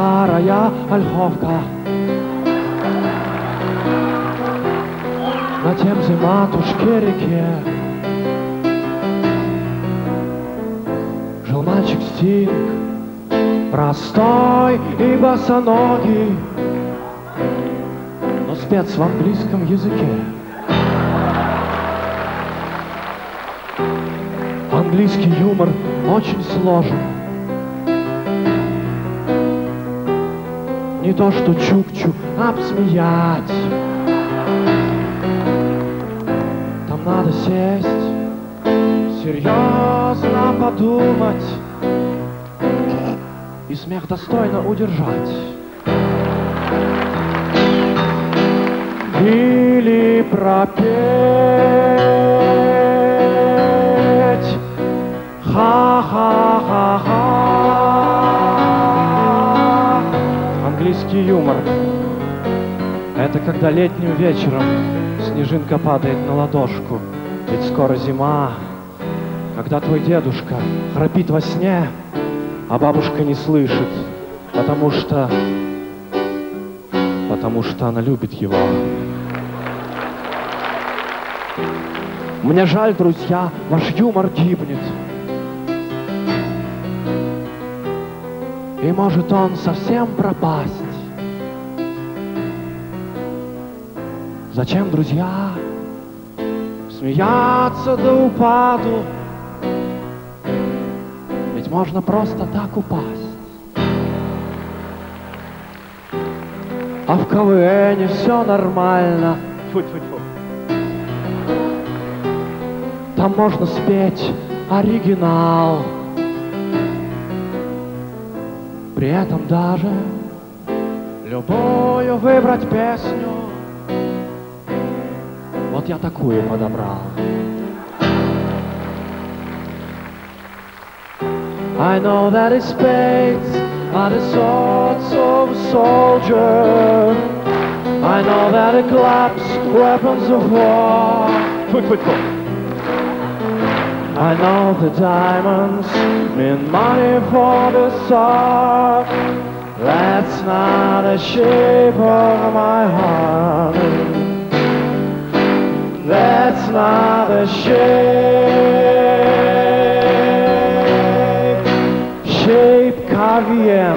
старая ольховка. На Темзе матушке реке жил мальчик Стинг, простой и босоногий, но спец в английском языке. Английский юмор очень сложен. Не то что Чукчу обсмеять. Там надо сесть, серьезно подумать и смех достойно удержать. Или пропеть ха-ха-ха-ха. Английский юмор — это когда летним вечером снежинка падает на ладошку. Ведь скоро зима, когда твой дедушка храпит во сне, а бабушка не слышит, потому что она любит его. Мне жаль, друзья, ваш юмор гибнет. И может он совсем пропасть. Зачем, друзья, смеяться до упаду? Ведь можно просто так упасть. А в КВН все нормально. Тьфу-тьфу-тьфу. Там можно спеть оригинал. При этом даже любую выбрать песню. Вот я такую подобрал. I know that his spades are the swords of a soldier. I know that he claps weapons of war. I know the diamonds mean money for the Tsar. That's not the shape of my heart. That's not the shape Caviar.